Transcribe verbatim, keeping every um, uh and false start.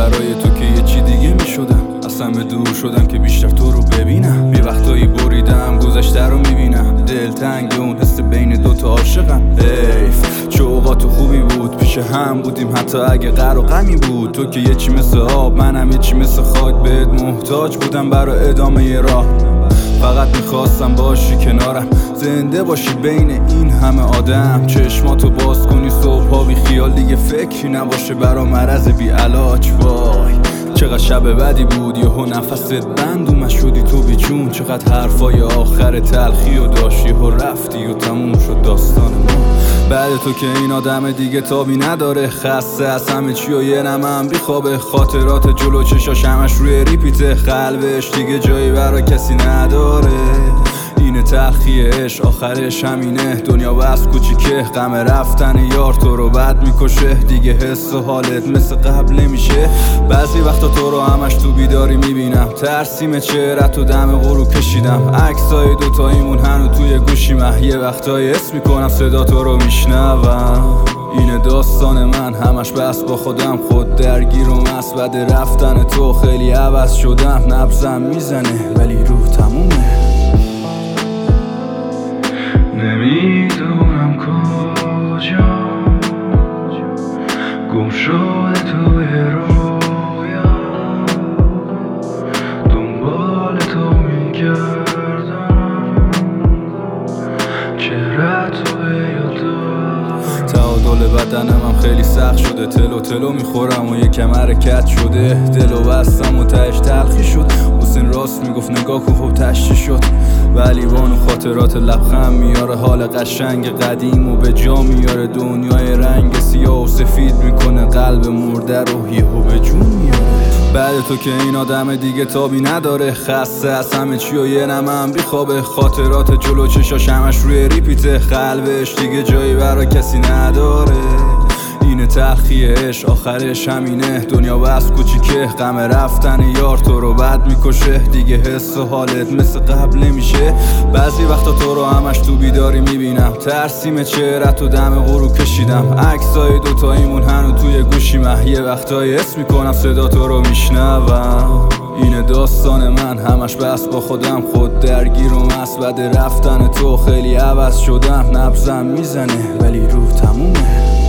برای تو که یه چی دیگه میشدم. اصلا به دور شدم که بیشتر تو رو ببینم. یه وقتایی بریدم گذشته رو میبینم. دلتنگ اون حس بین دوتا عاشقم. حیف چه اوقات خوبی بود پیش هم بودیم، حتی اگه قهر و غمی بود. تو که یه چی مثل آب، منم یه چی مثل خاک. بهت محتاج بودم برای ادامه ی راه. فقط میخواستم باشی کنارم، زنده باشی بین این همه آدم. چشماتو باز کنی صبحا بی خیال، دیگه فکری نباشه برا مرض بی علاج. وای چقدر شب بدی بود، یهو نفست بند اومد شدی تو بی جون. چقدر حرفای آخر تلخی و داشتی و رفتی و تموم شد داستان ما. بعد تو که این آدم دیگه تابی نداره، خسته از همه چی و یه نمم بیخوابه. خاطرات جلو چشاش همش روی ریپیته، قلبش دیگه جایی برا کسی نداره. اینه تلخی عشق، آخرش همینه. دنیا بس کوچیکه، غم رفتن یار تو رو بد میکشه. دیگه حس و حالت مثل قبل نمیشه. بعضی وقتا تو رو همش تو بیداری میبینم، ترسیم چهرت و دم غروب کشیدم. عکسای دوتاییمون هنو توی گوشیمه، یه وقتایی حس میکنم صدا تو رو میشنوم. اینه داستان من، همش بس با خودم، خود درگیر و مست. بعد رفتن تو خیلی عوض شدم، نبضم میزنه ولی روح تمومه. نمیدونم کجا گم شده توی رویا، دنبال تو میگردم، چهرت تو به یادم. تعادل بدنم هم خیلی سخت شده، تلو تلو میخورم و یکم حرکت شده. دلو بستم و تهش تلخی شد. حسین راست میگفت نگاه کن خب تشتی شد. ولی بانو خاطرات لبخند میاره، حال قشنگ قدیم و به جا میاره. دنیای رنگ سیاه و سفید میکنه قلب مرده رو یهو به جون میاره. بعد تو که این آدم دیگه تابی نداره، خسته از همه چی و یه نمم بیخوابه. خاطرات جلو چشاش همش روی ریپیته، قلبش دیگه جایی برا کسی نداره. اینه تلخی عشق، آخرش همینه. دنیا بس کوچیکه، غم رفتن یار تو رو بد میکشه. دیگه حس و حالت مثل قبل نمیشه. بعضی وقتا تو رو همش تو بیداری میبینم، ترسیم چهرت و دم غروب کشیدم. عکسای دوتاییمون هنو توی گوشیمه، یه وقتایی حس میکنم صدا تو رو میشنوم. اینه داستان من، همش بس با خودم، خود درگیر و مست. بعد رفتن تو خیلی عوض شدم، نبضم میزنه ولی روح تمومه.